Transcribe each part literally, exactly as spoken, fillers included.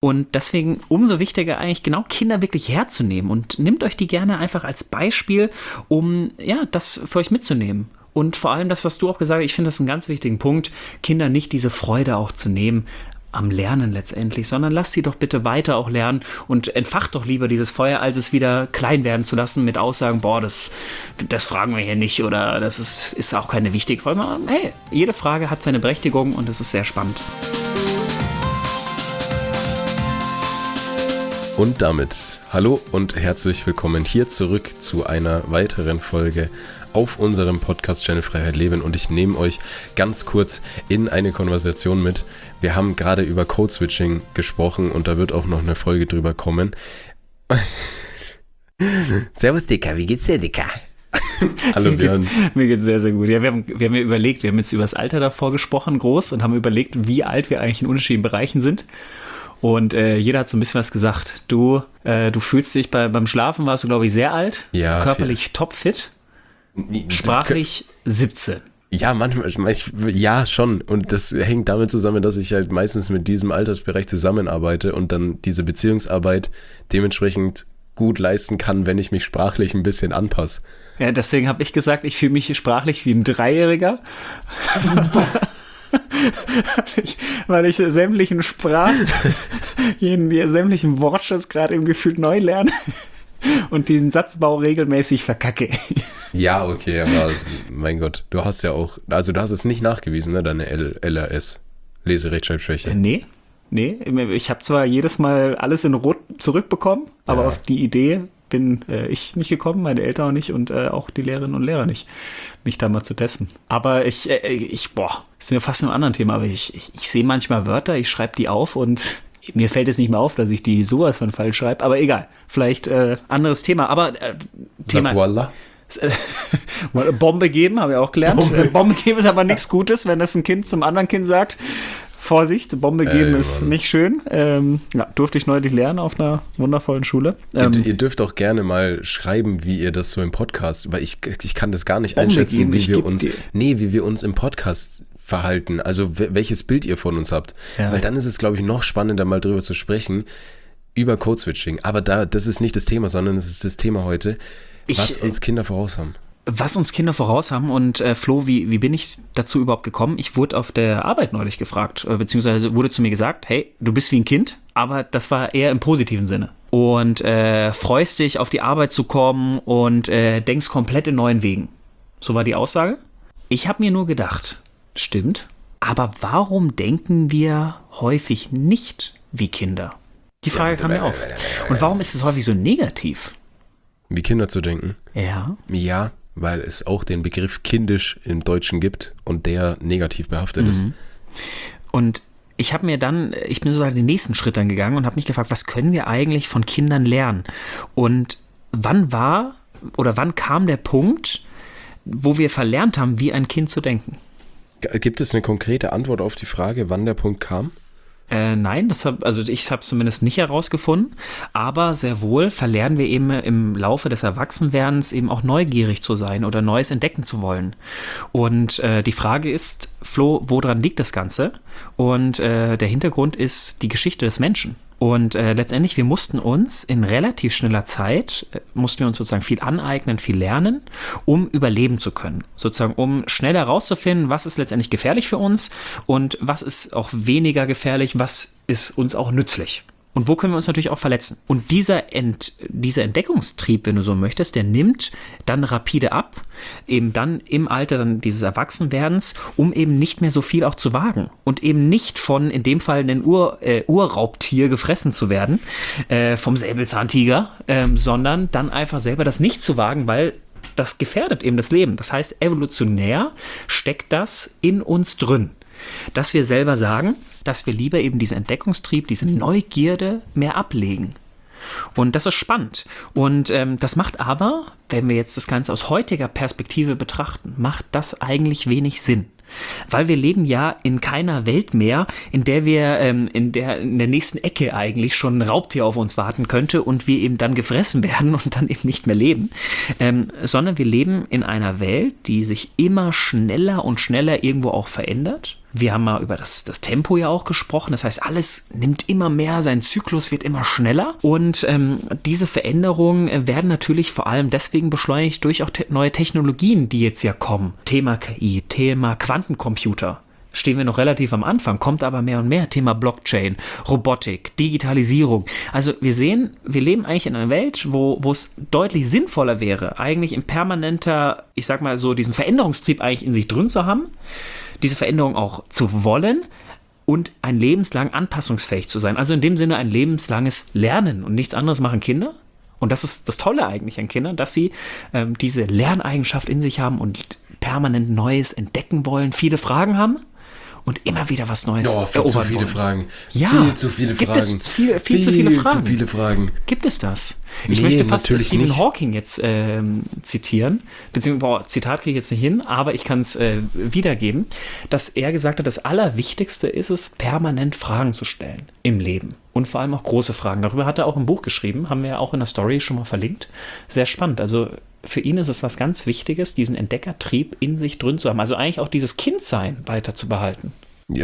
Und deswegen umso wichtiger eigentlich genau Kinder wirklich herzunehmen und nehmt euch die gerne einfach als Beispiel, um ja das für euch mitzunehmen. Und vor allem das, was du auch gesagt hast, ich finde das einen ganz wichtigen Punkt, Kinder nicht diese Freude auch zu nehmen am Lernen letztendlich, sondern lasst sie doch bitte weiter auch lernen und entfacht doch lieber dieses Feuer, als es wieder klein werden zu lassen mit Aussagen, boah, das, das fragen wir hier nicht oder das ist, ist auch keine wichtige Frage. Hey, jede Frage hat seine Berechtigung und es ist sehr spannend. Und damit hallo und herzlich willkommen hier zurück zu einer weiteren Folge auf unserem Podcast-Channel Freiheit Leben, und ich nehme euch ganz kurz in eine Konversation mit. Wir haben gerade über Code-Switching gesprochen und da wird auch noch eine Folge drüber kommen. Servus Dicker, wie geht's dir, Dicker? Hallo Björn. Mir geht's, mir geht's sehr, sehr gut. Ja, wir haben, wir haben ja überlegt, wir haben jetzt über das Alter davor gesprochen, groß, und haben überlegt, wie alt wir eigentlich in unterschiedlichen Bereichen sind. Und äh, jeder hat so ein bisschen was gesagt. Du, äh, du fühlst dich bei, beim Schlafen, warst du, glaube ich, sehr alt. Ja. Körperlich viel. Topfit. Sprachlich siebzehn. Ja, manchmal, ja, schon. Und das hängt damit zusammen, dass ich halt meistens mit diesem Altersbereich zusammenarbeite und dann diese Beziehungsarbeit dementsprechend gut leisten kann, wenn ich mich sprachlich ein bisschen anpasse. Ja, deswegen habe ich gesagt, ich fühle mich sprachlich wie ein Dreijähriger. ich, weil ich sämtlichen Sprachen, jeden, sämtlichen Wortschatz gerade im Gefühl neu lerne und den Satzbau regelmäßig verkacke. Ja, okay, aber mein Gott, du hast ja auch, also du hast es nicht nachgewiesen, ne, deine L- LRS, Leserechtschreibschwäche. Äh, nee, nee, ich habe zwar jedes Mal alles in Rot zurückbekommen, aber ja. Auf die Idee bin äh, ich nicht gekommen, meine Eltern auch nicht und äh, auch die Lehrerinnen und Lehrer nicht, mich da mal zu testen. Aber ich, äh, ich boah, das ist ja fast ein anderes Thema, aber ich, ich, ich sehe manchmal Wörter, ich schreibe die auf und mir fällt es nicht mehr auf, dass ich die sowas von falsch schreibe, aber egal, vielleicht äh, anderes Thema, aber äh, Thema... Sag Bombe geben, habe ich auch gelernt. Bombe. Bombe geben ist aber nichts Gutes, wenn das ein Kind zum anderen Kind sagt. Vorsicht, Bombe geben Ey, ist nicht schön. Ähm, ja, durfte ich neulich lernen auf einer wundervollen Schule. Ähm, ihr, ihr dürft auch gerne mal schreiben, wie ihr das so im Podcast, weil ich, ich kann das gar nicht Bombe einschätzen, geben, wie wir uns, dir. nee, wie wir uns im Podcast verhalten, also w- welches Bild ihr von uns habt. Ja. Weil dann ist es, glaube ich, noch spannender, mal drüber zu sprechen, über Code-Switching. Aber da, das ist nicht das Thema, sondern es ist das Thema heute, was ich, uns Kinder voraus haben. Was uns Kinder voraus haben und äh, Flo, wie, wie bin ich dazu überhaupt gekommen? Ich wurde auf der Arbeit neulich gefragt, äh, beziehungsweise wurde zu mir gesagt, hey, du bist wie ein Kind, aber das war eher im positiven Sinne. Und äh, freust dich, auf die Arbeit zu kommen und äh, denkst komplett in neuen Wegen. So war die Aussage. Ich habe mir nur gedacht, stimmt, aber warum denken wir häufig nicht wie Kinder? Die Frage kam mir auf. Und warum ist es häufig so negativ? Wie Kinder zu denken? Ja. Ja, weil es auch den Begriff kindisch im Deutschen gibt und der negativ behaftet mhm. ist. Und ich habe mir dann, ich bin sozusagen den nächsten Schritt dann gegangen und habe mich gefragt, was können wir eigentlich von Kindern lernen? Und wann war oder wann kam der Punkt, wo wir verlernt haben, wie ein Kind zu denken? Gibt es eine konkrete Antwort auf die Frage, wann der Punkt kam? Äh, nein, das hab, also ich habe es zumindest nicht herausgefunden, aber sehr wohl verlernen wir eben im Laufe des Erwachsenwerdens eben auch neugierig zu sein oder Neues entdecken zu wollen. Und äh, die Frage ist, Flo, woran liegt das Ganze? Und äh, der Hintergrund ist die Geschichte des Menschen. Und äh, letztendlich, wir mussten uns in relativ schneller Zeit, äh, mussten wir uns sozusagen viel aneignen, viel lernen, um überleben zu können. Sozusagen, um schnell herauszufinden, was ist letztendlich gefährlich für uns und was ist auch weniger gefährlich, was ist uns auch nützlich. Und wo können wir uns natürlich auch verletzen? Und dieser, Ent, dieser Entdeckungstrieb, wenn du so möchtest, der nimmt dann rapide ab, eben dann im Alter dann dieses Erwachsenwerdens, um eben nicht mehr so viel auch zu wagen und eben nicht von, in dem Fall, einem Ur, äh, Urraubtier gefressen zu werden, äh, vom Säbelzahntiger, äh, sondern dann einfach selber das nicht zu wagen, weil das gefährdet eben das Leben. Das heißt, evolutionär steckt das in uns drin, dass wir selber sagen, dass wir lieber eben diesen Entdeckungstrieb, diese Neugierde mehr ablegen. Und das ist spannend. Und ähm, das macht aber, wenn wir jetzt das Ganze aus heutiger Perspektive betrachten, macht das eigentlich wenig Sinn. Weil wir leben ja in keiner Welt mehr, in der wir ähm, in, der, in der nächsten Ecke eigentlich schon ein Raubtier auf uns warten könnte und wir eben dann gefressen werden und dann eben nicht mehr leben, ähm, sondern wir leben in einer Welt, die sich immer schneller und schneller irgendwo auch verändert Wir haben mal über das, das Tempo ja auch gesprochen. Das heißt, alles nimmt immer mehr, sein Zyklus wird immer schneller. Und ähm, diese Veränderungen werden natürlich vor allem deswegen beschleunigt durch auch te- neue Technologien, die jetzt ja kommen. Thema K I, Thema Quantencomputer. Stehen wir noch relativ am Anfang, kommt aber mehr und mehr. Thema Blockchain, Robotik, Digitalisierung. Also wir sehen, wir leben eigentlich in einer Welt, wo, wo es deutlich sinnvoller wäre, eigentlich in permanenter, ich sag mal so, diesen Veränderungstrieb eigentlich in sich drin zu haben, diese Veränderung auch zu wollen und ein lebenslang anpassungsfähig zu sein. Also in dem Sinne ein lebenslanges Lernen und nichts anderes machen Kinder. Und das ist das Tolle eigentlich an Kindern, dass sie ähm, diese Lerneigenschaft in sich haben und permanent Neues entdecken wollen, viele Fragen haben. Und immer wieder was Neues oh, viel erobern zu viele wollen. Fragen. Ja, viel zu viele gibt Fragen. Es viel, viel, viel zu viele Fragen. zu viele Fragen. Gibt es das? Ich nee, möchte fast Stephen nicht. Hawking jetzt ähm, zitieren, beziehungsweise, boah, Zitat kriege ich jetzt nicht hin, aber ich kann es äh, wiedergeben, dass er gesagt hat, das Allerwichtigste ist es, permanent Fragen zu stellen im Leben. Und vor allem auch große Fragen. Darüber hat er auch ein Buch geschrieben, haben wir ja auch in der Story schon mal verlinkt. Sehr spannend. Also für ihn ist es was ganz Wichtiges, diesen Entdeckertrieb in sich drin zu haben. Also eigentlich auch dieses Kindsein weiter zu behalten.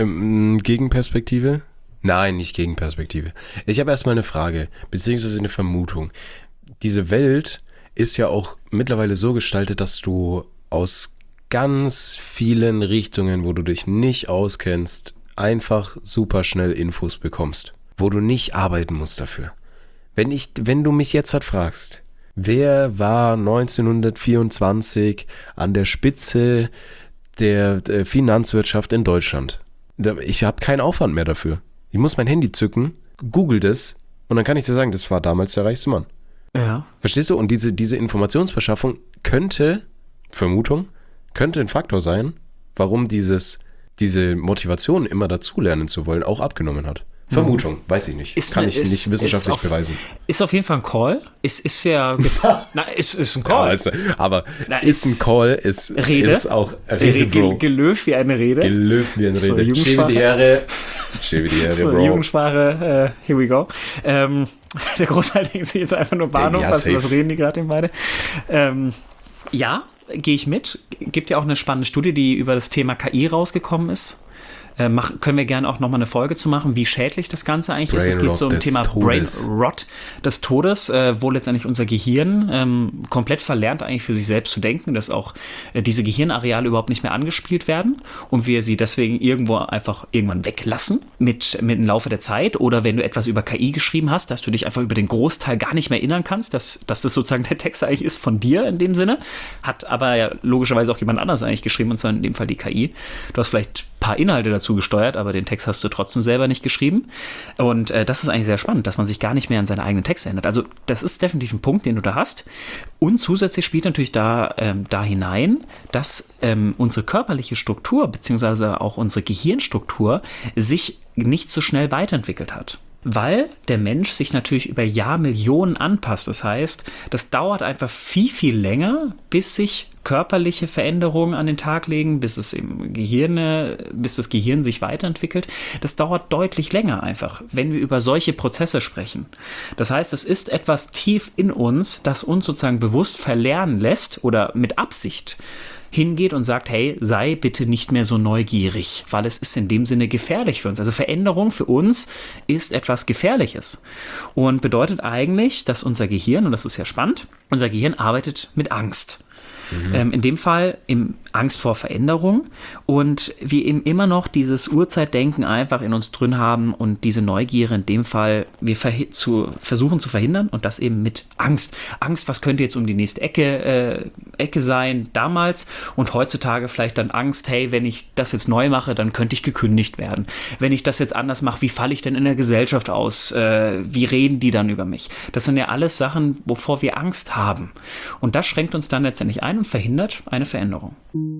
Gegenperspektive? Nein, nicht Gegenperspektive. Ich habe erstmal eine Frage, beziehungsweise eine Vermutung. Diese Welt ist ja auch mittlerweile so gestaltet, dass du aus ganz vielen Richtungen, wo du dich nicht auskennst, einfach super schnell Infos bekommst, wo du nicht arbeiten musst dafür. Wenn ich, wenn du mich jetzt halt fragst, wer war neunzehnhundertvierundzwanzig an der Spitze der, der Finanzwirtschaft in Deutschland? Ich habe keinen Aufwand mehr dafür. Ich muss mein Handy zücken, google das und dann kann ich dir sagen, das war damals der reichste Mann. Ja. Verstehst du? Und diese, diese Informationsbeschaffung könnte, Vermutung, könnte ein Faktor sein, warum dieses, diese Motivation, immer dazulernen zu wollen, auch abgenommen hat. Vermutung, weiß ich nicht. Ist Kann ne, ich ist, nicht wissenschaftlich ist auf, beweisen. Ist auf jeden Fall ein Call. Ist, ist ja, gibt's, na, ist, ist ein Call. Ja, also, aber na, ist, ist ein Call, ist, Rede, ist auch Rede, Bro. Gelöft wie eine Rede. Gelöft wie eine So, Rede. Schäbe die Ehre. Schäbe die Ehre, so, Bro. Jugendsprache, uh, here we go. Ähm, der Großteil denkt sich jetzt einfach nur Bahnhof, ja, was, was reden die gerade denn beide? Ähm, ja, gehe ich mit. Gibt ja auch eine spannende Studie, die über das Thema K I rausgekommen ist. Äh, mach, können wir gerne auch nochmal eine Folge zu machen, wie schädlich das Ganze eigentlich Brain ist. Es geht Rot so um das Thema Todes. Brain Rot des Todes, äh, wo letztendlich unser Gehirn ähm, komplett verlernt, eigentlich für sich selbst zu denken, dass auch äh, diese Gehirnareale überhaupt nicht mehr angespielt werden und wir sie deswegen irgendwo einfach irgendwann weglassen mit, mit dem Laufe der Zeit. Oder wenn du etwas über K I geschrieben hast, dass du dich einfach über den Großteil gar nicht mehr erinnern kannst, dass, dass das sozusagen der Text eigentlich ist von dir in dem Sinne. Hat aber ja logischerweise auch jemand anders eigentlich geschrieben, und zwar in dem Fall die K I. Du hast vielleicht ein paar Inhalte dazu gesteuert, aber den Text hast du trotzdem selber nicht geschrieben. Und äh, das ist eigentlich sehr spannend, dass man sich gar nicht mehr an seine eigenen Texte erinnert. Also das ist definitiv ein Punkt, den du da hast. Und zusätzlich spielt natürlich da, ähm, da hinein, dass ähm, unsere körperliche Struktur beziehungsweise auch unsere Gehirnstruktur sich nicht so schnell weiterentwickelt hat. Weil der Mensch sich natürlich über Jahrmillionen anpasst. Das heißt, das dauert einfach viel, viel länger, bis sich körperliche Veränderungen an den Tag legen, bis es im Gehirn, bis das Gehirn sich weiterentwickelt. Das dauert deutlich länger einfach, wenn wir über solche Prozesse sprechen. Das heißt, es ist etwas tief in uns, das uns sozusagen bewusst verlernen lässt oder mit Absicht hingeht und sagt, hey, sei bitte nicht mehr so neugierig, weil es ist in dem Sinne gefährlich für uns. Also Veränderung für uns ist etwas Gefährliches und bedeutet eigentlich, dass unser Gehirn, und das ist ja spannend, unser Gehirn arbeitet mit Angst. Mhm. Ähm, in dem Fall im Angst vor Veränderung und wir eben immer noch dieses Urzeitdenken einfach in uns drin haben und diese Neugier in dem Fall wir verhi- zu, versuchen zu verhindern und das eben mit Angst. Angst, was könnte jetzt um die nächste Ecke, äh, Ecke sein damals und heutzutage vielleicht dann Angst, hey, wenn ich das jetzt neu mache, dann könnte ich gekündigt werden. Wenn ich das jetzt anders mache, wie falle ich denn in der Gesellschaft aus? Äh, wie reden die dann über mich? Das sind ja alles Sachen, wovor wir Angst haben. Und das schränkt uns dann letztendlich ein und verhindert eine Veränderung.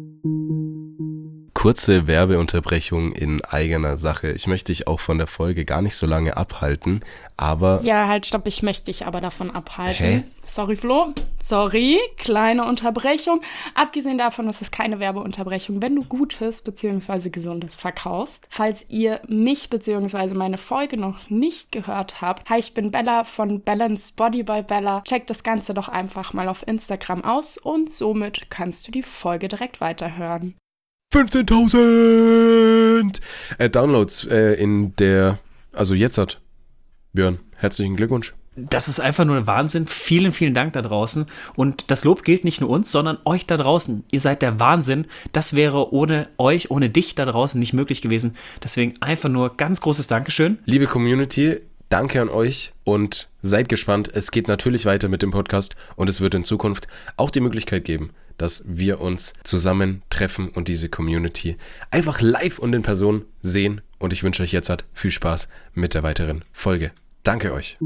Kurze Werbeunterbrechung in eigener Sache. Ich möchte dich auch von der Folge gar nicht so lange abhalten, aber... Ja, halt, stopp, ich möchte dich aber davon abhalten. Hä? Sorry, Flo. Sorry, kleine Unterbrechung. Abgesehen davon ist es keine Werbeunterbrechung, wenn du Gutes bzw. Gesundes verkaufst. Falls ihr mich bzw. meine Folge noch nicht gehört habt, hi, ich bin Bella von Balanced Body by Bella. Check das Ganze doch einfach mal auf Instagram aus und somit kannst du die Folge direkt weiterhören. fünfzehntausend äh, Downloads äh, in der, also jetzt hat Björn, herzlichen Glückwunsch. Das ist einfach nur Wahnsinn. Vielen, vielen Dank da draußen. Und das Lob gilt nicht nur uns, sondern euch da draußen. Ihr seid der Wahnsinn. Das wäre ohne euch, ohne dich da draußen nicht möglich gewesen. Deswegen einfach nur ganz großes Dankeschön. Liebe Community, danke an euch und seid gespannt. Es geht natürlich weiter mit dem Podcast und es wird in Zukunft auch die Möglichkeit geben, dass wir uns zusammen treffen und diese Community einfach live und in Person sehen. Und ich wünsche euch jetzt halt viel Spaß mit der weiteren Folge. Danke euch.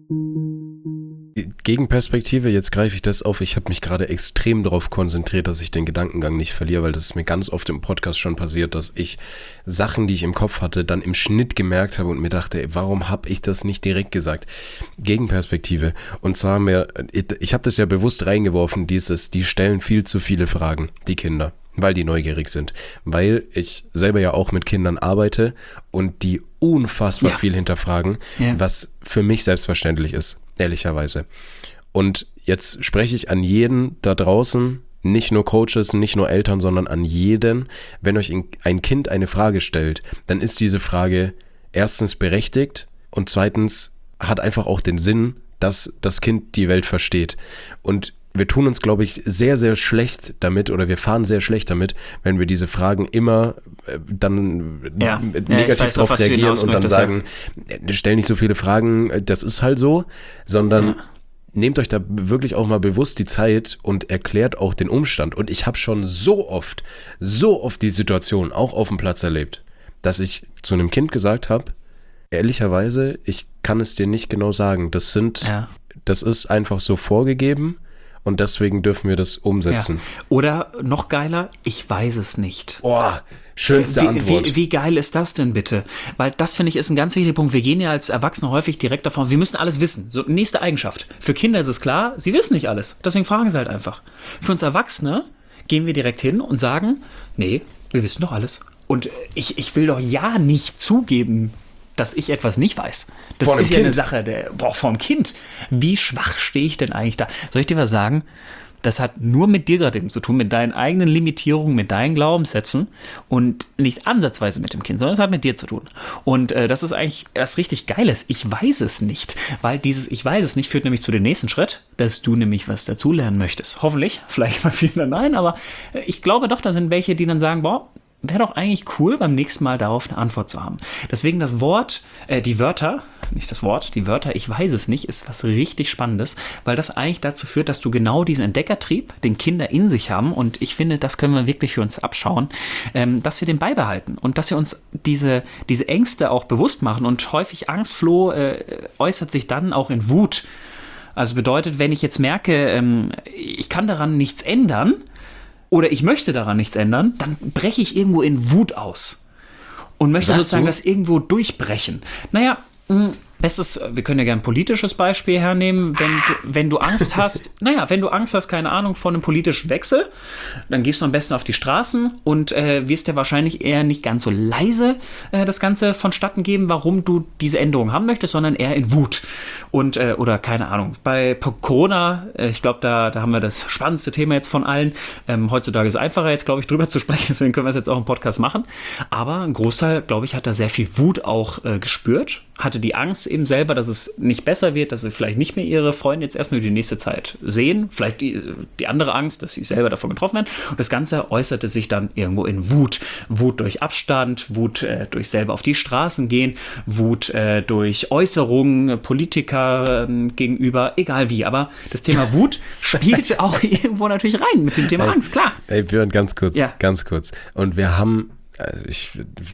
Gegenperspektive, jetzt greife ich das auf. Ich habe mich gerade extrem darauf konzentriert, dass ich den Gedankengang nicht verliere, weil das ist mir ganz oft im Podcast schon passiert, dass ich Sachen, die ich im Kopf hatte, dann im Schnitt gemerkt habe und mir dachte, ey, warum habe ich das nicht direkt gesagt? Gegenperspektive. Und zwar haben wir, ich, ich habe das ja bewusst reingeworfen, dieses, die stellen viel zu viele Fragen, die Kinder. Weil die neugierig sind. Weil ich selber ja auch mit Kindern arbeite und die unfassbar ja. viel hinterfragen, ja. was für mich selbstverständlich ist, ehrlicherweise. Und jetzt spreche ich an jeden da draußen, nicht nur Coaches, nicht nur Eltern, sondern an jeden, wenn euch ein Kind eine Frage stellt, dann ist diese Frage erstens berechtigt und zweitens hat einfach auch den Sinn, dass das Kind die Welt versteht. Und wir tun uns, glaube ich, sehr, sehr schlecht damit oder wir fahren sehr schlecht damit, wenn wir diese Fragen immer äh, dann ja. negativ ja, darauf reagieren und dann sagen, ja. stell nicht so viele Fragen, das ist halt so, sondern ja. nehmt euch da wirklich auch mal bewusst die Zeit und erklärt auch den Umstand. Und ich habe schon so oft, so oft die Situation auch auf dem Platz erlebt, dass ich zu einem Kind gesagt habe, ehrlicherweise, ich kann es dir nicht genau sagen. Das sind, ja. das ist einfach so vorgegeben. Und deswegen dürfen wir das umsetzen. Ja. Oder noch geiler, ich weiß es nicht. Oh, schönste wie, Antwort. Wie, wie geil ist das denn bitte? Weil das, finde ich, ist ein ganz wichtiger Punkt. Wir gehen ja als Erwachsene häufig direkt davon, wir müssen alles wissen. So, nächste Eigenschaft. Für Kinder ist es klar, sie wissen nicht alles. Deswegen fragen sie halt einfach. Für uns Erwachsene gehen wir direkt hin und sagen, nee, wir wissen doch alles. Und ich, ich will doch ja nicht zugeben, dass ich etwas nicht weiß. Das ist ja kind. eine Sache, der, boah, vom Kind. Wie schwach stehe ich denn eigentlich da? Soll ich dir was sagen? Das hat nur mit dir gerade zu tun, mit deinen eigenen Limitierungen, mit deinen Glaubenssätzen und nicht ansatzweise mit dem Kind, sondern es hat mit dir zu tun. Und äh, das ist eigentlich das richtig Geiles. Ich weiß es nicht, weil dieses Ich weiß es nicht führt nämlich zu dem nächsten Schritt, dass du nämlich was dazulernen möchtest. Hoffentlich, vielleicht mal viele nein, aber ich glaube doch, da sind welche, die dann sagen, boah, wäre doch eigentlich cool, beim nächsten Mal darauf eine Antwort zu haben. Deswegen das Wort, äh, die Wörter, nicht das Wort, die Wörter, ich weiß es nicht, ist was richtig Spannendes, weil das eigentlich dazu führt, dass du genau diesen Entdeckertrieb, den Kinder in sich haben, und ich finde, das können wir wirklich für uns abschauen, ähm, dass wir den beibehalten und dass wir uns diese, diese Ängste auch bewusst machen, und häufig Angstfloh äh, äußert sich dann auch in Wut. Also bedeutet, wenn ich jetzt merke, ähm, ich kann daran nichts ändern, oder ich möchte daran nichts ändern, dann breche ich irgendwo in Wut aus und möchte Sagst sozusagen du? das irgendwo durchbrechen. Naja, mh, bestes, wir können ja gerne ein politisches Beispiel hernehmen, wenn du, wenn du Angst hast, naja, wenn du Angst hast, keine Ahnung, vor einem politischen Wechsel, dann gehst du am besten auf die Straßen und äh, wirst dir wahrscheinlich eher nicht ganz so leise äh, das Ganze vonstatten geben, warum du diese Änderung haben möchtest, sondern eher in Wut. Und, äh, oder keine Ahnung, bei Corona, äh, ich glaube, da, da haben wir das spannendste Thema jetzt von allen. Ähm, heutzutage ist es einfacher, jetzt, glaube ich, drüber zu sprechen, deswegen können wir es jetzt auch im Podcast machen. Aber ein Großteil, glaube ich, hat da sehr viel Wut auch äh, gespürt, hatte die Angst eben selber, dass es nicht besser wird, dass sie vielleicht nicht mehr ihre Freunde jetzt erstmal über die nächste Zeit sehen. Vielleicht die, die andere Angst, dass sie selber davon getroffen werden. Und das Ganze äußerte sich dann irgendwo in Wut. Wut durch Abstand, Wut äh, durch selber auf die Straßen gehen, Wut äh, durch Äußerungen, Politiker äh, gegenüber, egal wie. Aber das Thema Wut spielt auch irgendwo natürlich rein mit dem Thema ey, Angst, klar. Ey, Björn, ganz kurz, ja. ganz kurz. Und wir haben, also ich,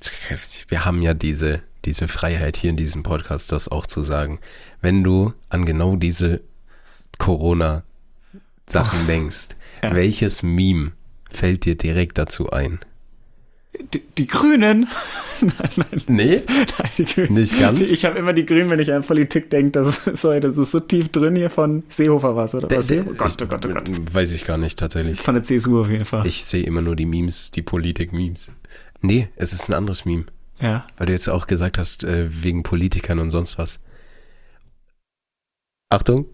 wir haben ja diese diese Freiheit hier in diesem Podcast, das auch zu sagen. Wenn du an genau diese Corona-Sachen oh, denkst, ja. welches Meme fällt dir direkt dazu ein? Die, die Grünen. nein, nein. Nee? Nein, die Grünen. Nicht ganz? Ich habe immer die Grünen, wenn ich an Politik denke. Das, sorry, das ist so tief drin hier von Seehofer was, oder? Der, was? Der, oh Gott, oh Gott, oh Gott. Weiß ich gar nicht, tatsächlich. Von der C S U auf jeden Fall. Ich sehe immer nur die Memes, die Politik-Memes. Nee, es ist ein anderes Meme. Ja. Weil du jetzt auch gesagt hast, äh, wegen Politikern und sonst was. Achtung.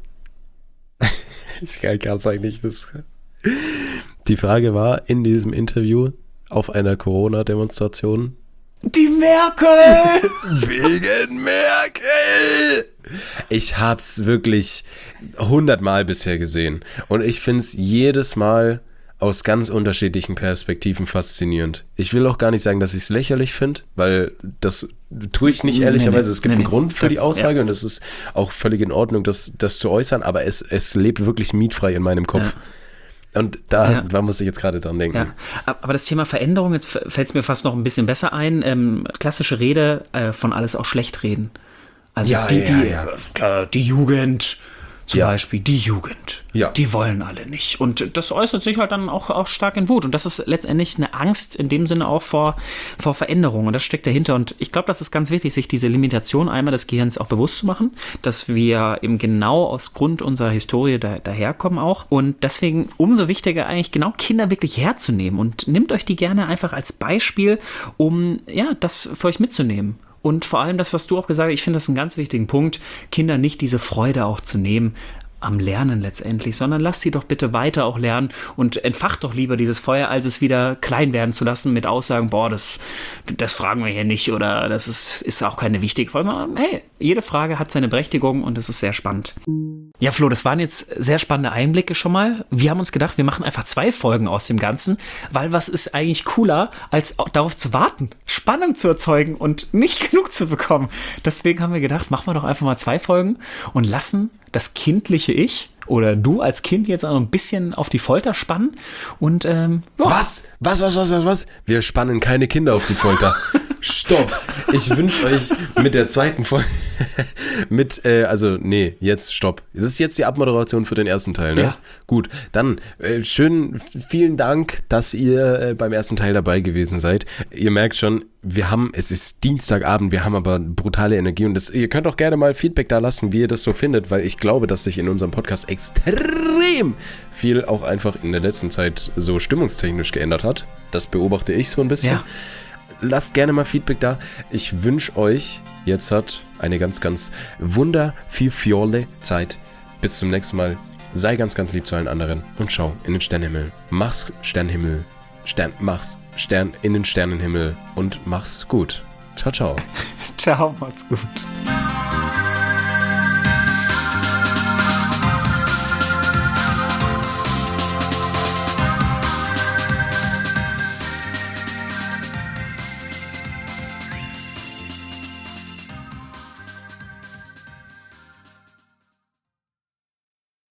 Ich kann es eigentlich nicht. Das. Die Frage war in diesem Interview, auf einer Corona-Demonstration? Die Merkel! Wegen Merkel! Ich hab's wirklich hundertmal bisher gesehen. Und ich find's jedes Mal aus ganz unterschiedlichen Perspektiven faszinierend. Ich will auch gar nicht sagen, dass ich es lächerlich finde, weil das tue ich nicht ehrlicherweise. Nee, nee, es gibt nee, einen nee. Grund für die Aussage ja. und es ist auch völlig in Ordnung, das, das zu äußern, aber es, es lebt wirklich mietfrei in meinem Kopf. Ja. Und da, ja. da muss ich jetzt gerade dran denken. Ja. Aber das Thema Veränderung, jetzt fällt es mir fast noch ein bisschen besser ein. Ähm, klassische Rede äh, von alles auch schlecht reden. Also ja, die, ja, die, ja. Äh, die Jugend, zum ja. Beispiel die Jugend, ja. die wollen alle nicht. Und das äußert sich halt dann auch, auch stark in Wut. Und das ist letztendlich eine Angst in dem Sinne auch vor, vor Veränderung. Und das steckt dahinter. Und ich glaube, das ist ganz wichtig, sich diese Limitation einmal des Gehirns auch bewusst zu machen, dass wir eben genau aus Grund unserer Historie da, daherkommen auch. Und deswegen umso wichtiger eigentlich genau Kinder wirklich herzunehmen. Und nehmt euch die gerne einfach als Beispiel, um ja, das für euch mitzunehmen. Und vor allem das, was du auch gesagt hast, ich finde das einen ganz wichtigen Punkt, Kinder nicht diese Freude auch zu nehmen am Lernen letztendlich, sondern lasst sie doch bitte weiter auch lernen und entfacht doch lieber dieses Feuer, als es wieder klein werden zu lassen mit Aussagen, boah, das, das fragen wir hier nicht oder das ist, ist auch keine wichtige Frage, sondern hey, jede Frage hat seine Berechtigung und es ist sehr spannend. Ja, Flo, das waren jetzt sehr spannende Einblicke schon mal. Wir haben uns gedacht, wir machen einfach zwei Folgen aus dem Ganzen, weil was ist eigentlich cooler, als auch darauf zu warten, Spannung zu erzeugen und nicht genug zu bekommen. Deswegen haben wir gedacht, machen wir doch einfach mal zwei Folgen und lassen das kindliche Ich oder du als Kind jetzt auch ein bisschen auf die Folter spannen und ähm, ja. Was? Was, was, was, was, was? Wir spannen keine Kinder auf die Folter. Stopp. Ich wünsche euch mit der zweiten Folge mit, äh, also nee, jetzt stopp. Das ist jetzt die Abmoderation für den ersten Teil, ne? Ja. Gut, dann äh, schön, vielen Dank, dass ihr äh, beim ersten Teil dabei gewesen seid. Ihr merkt schon, wir haben, es ist Dienstagabend, wir haben aber brutale Energie und das, ihr könnt auch gerne mal Feedback da lassen, wie ihr das so findet, weil ich glaube, dass sich in unserem Podcast extrem viel auch einfach in der letzten Zeit so stimmungstechnisch geändert hat. Das beobachte ich so ein bisschen. Ja. Lasst gerne mal Feedback da. Ich wünsche euch jetzt hat eine ganz, ganz wundervielfjolle Zeit. Bis zum nächsten Mal. Sei ganz, ganz lieb zu allen anderen und schau in den Sternenhimmel. Mach's Sternenhimmel. Stern, mach's Stern in den Sternenhimmel und mach's gut. Ciao, ciao. Ciao, macht's gut.